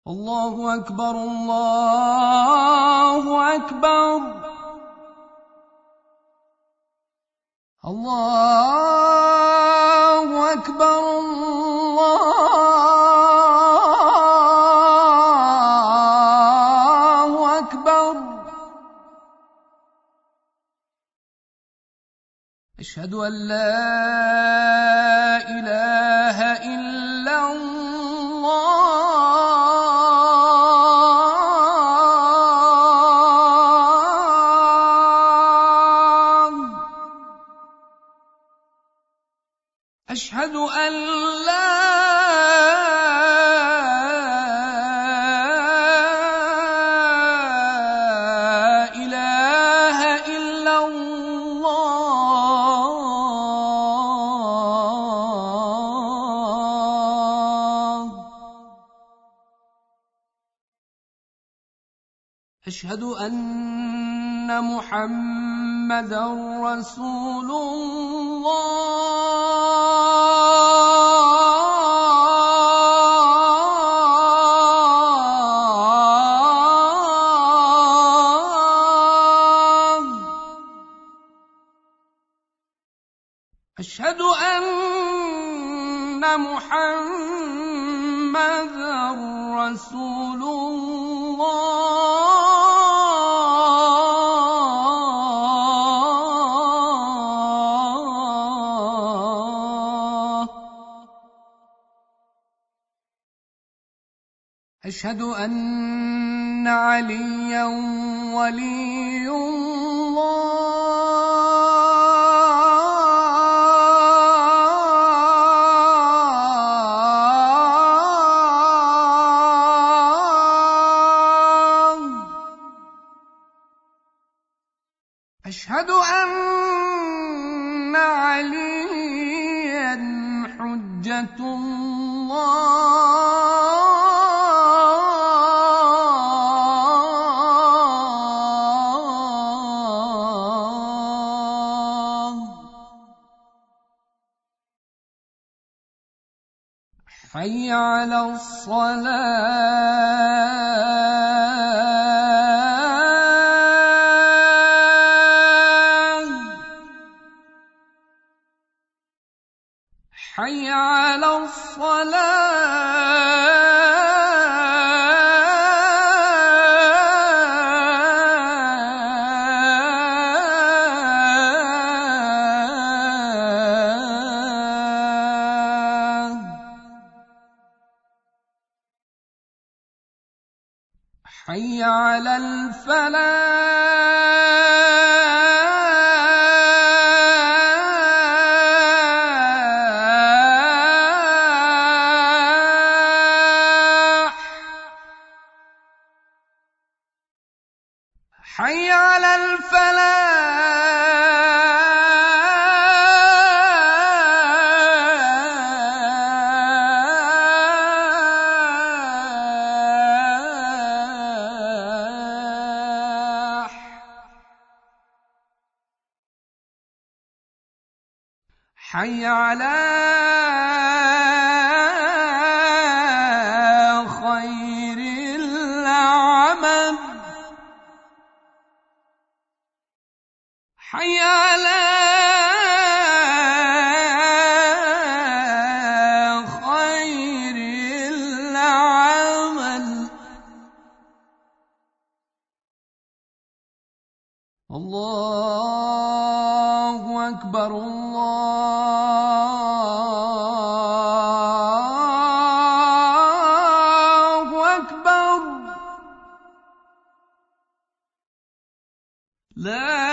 الله أكبر الله أكبر الله أكبر الله أكبر. أشهد أن لا إله إلا الله. أشهد أن لا إله إلا الله. أشهد أن محمدًا رسول الله. أشهد أن محمدًا رسول الله. أشهد أن عليًّا ولي الله. أشهد أن عليًّا حجة الله. حي على الصلاة. حي على الصلاة. حي على الفلاح. حي على الفلاح. حي على خير العمل. حي على خير العمل. الله أكبر الله أكبر. لا